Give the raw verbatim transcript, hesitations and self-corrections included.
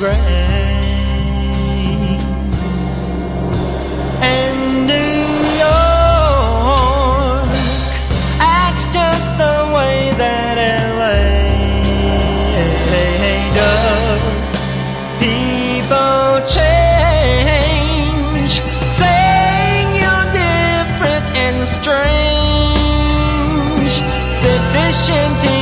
gray. And New York acts just the way that L A does. People change, saying you're different and strange, sufficient